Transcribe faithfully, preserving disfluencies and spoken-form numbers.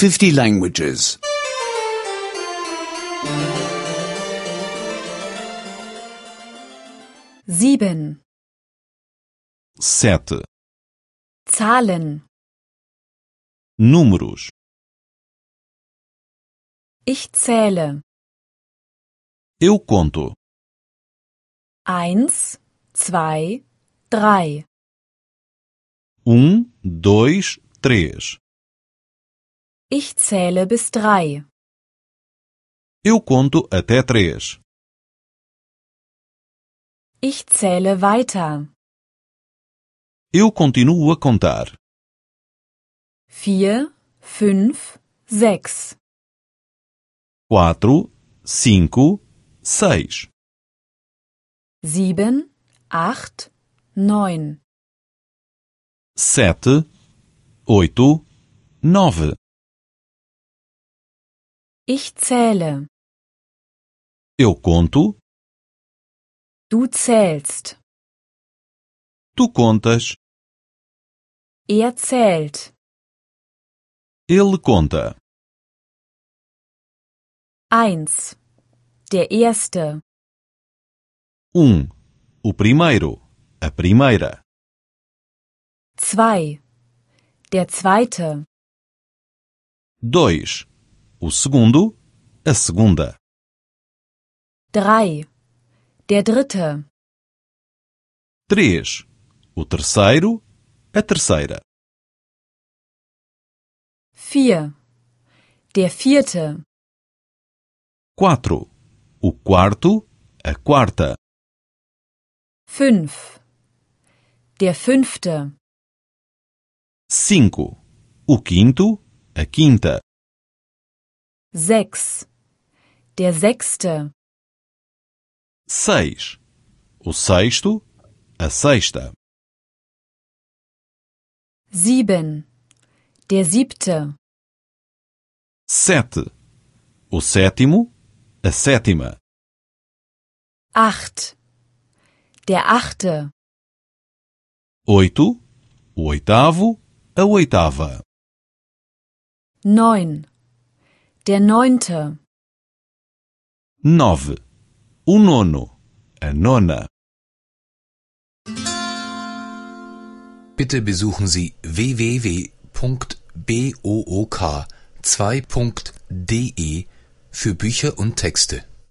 fifty languages. Sieben. Sete. Zahlen. Números. Ich zähle. Eu conto. Eins, zwei, drei. Um, dois, três. Ich zähle bis drei. Eu conto até três. Ich zähle weiter. Eu continuo a contar. Vier, fünf, sechs. Quatro, cinco, seis. Sieben, acht, neun. Sete, oito, nove. Ich zähle. Eu conto, Du zählst. tu contas, Er zählt. ele conta. Eins. Der erste. Um, o primeiro, a primeira. Zwei. Der zweite. Dois, o segundo, a segunda. Drei. Der dritte. Três, o terceiro, a terceira. Vier. Der vierte. Quatro, o quarto, a quarta. Fünf. Der fünfte. Cinco, o quinto, a quinta. Sechs. Der sechste. Seis, o sexto, a sexta. Sieben. Der siebte. Sete, o sétimo, a sétima. Acht. Der achte. Oito, o oitavo, a oitava. Neun. Der neunte. Nove, o nono, a nona. Bitte besuchen Sie w w w punkt book zwei punkt de für Bücher und Texte.